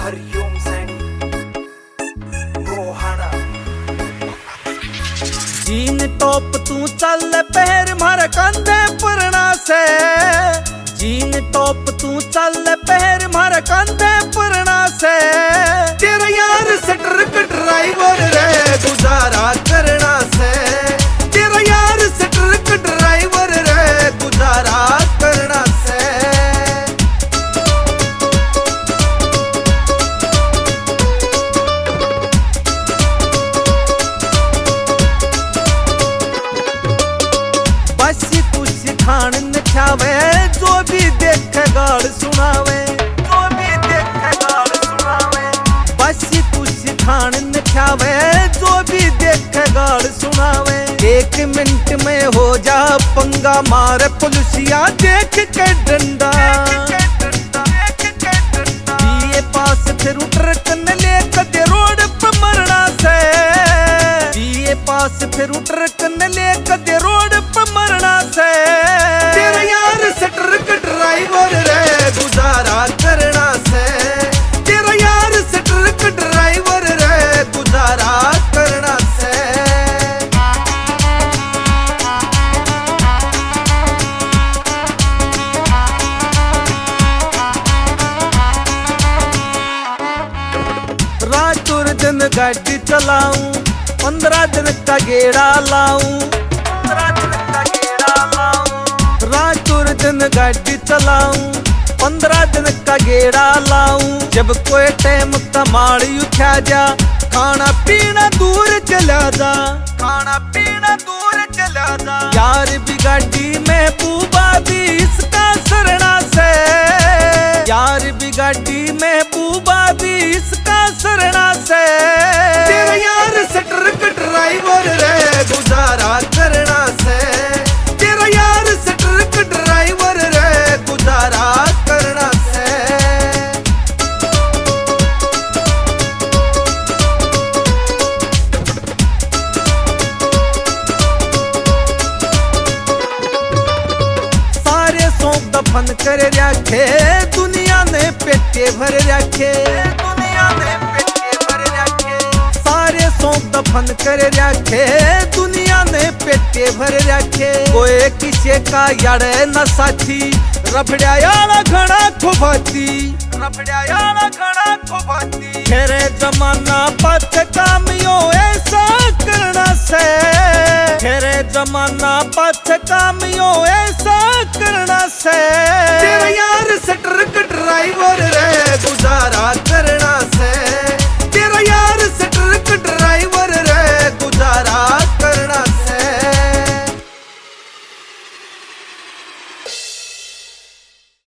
Hariom Singh Rohana. Jean top तू चल पैर मार कंधे पुरना से, जीन टॉप तू चल पैर मार कंधे पुरना से। तेरा यार सटरक ड्राइवर रे गुजारा करना से, तेरा यार सटरक ड्राइवर रे गुजारा करना से। बस तू सिखान न छावे जो भी देखे गाल सुनावे, जो भी देखे गाल सुनावे। बस तू सिखान न छावे जो भी देखे गाल सुनावे। 1 मिनट में हो जा पंगा मार पुलिसिया देख के डंडा। बीए पास फिर ट्रक न ले कदे रोड पे मरना से, बीए पास फिर ट्रक न ले कदे रोड पे मरना से। तेरा यार सटरक ड्राइवर रे गुजारा करना से, तेरा यार सटरक ड्राइवर रे गुजारा करना से। रात और दिन गाड़ी चलाऊं, 15 दिन का गेड़ा लाऊं, 15 दिन का गेड़ा लाऊं। रात और दिन गाड़ी चलाऊं, 15 दिन का गेड़ा लाऊं। जब कोई टाइम कमाड़ी उठा जा, खाना पीना दूर चला जा, खाना पीना दूर चला जा। यार भी गाड़ी में बूबा भी इसका सरना से, यार भी गाड़ी में बूबा भी इसका सरना से। तेरा यार सटरक ड्राइवर रे गुजारा करना से, तेरा यार सटरक ड्राइवर रे गुजारा करना से। सारे शौक दफन कर रखे दुनिया ने पेटे भर रखे, दुनिया ने पेटे भर रखे। सारे शौक दफन कर रखे दुनिया ने पेटे भर रखे। कोई किसी का यारे न साथी, रफड़ा यारा घना खुबाती, रफड़ा यारा घना खुबाती। तेरे जमाना पथ कामियों ऐसा करना से, तेरे जमाना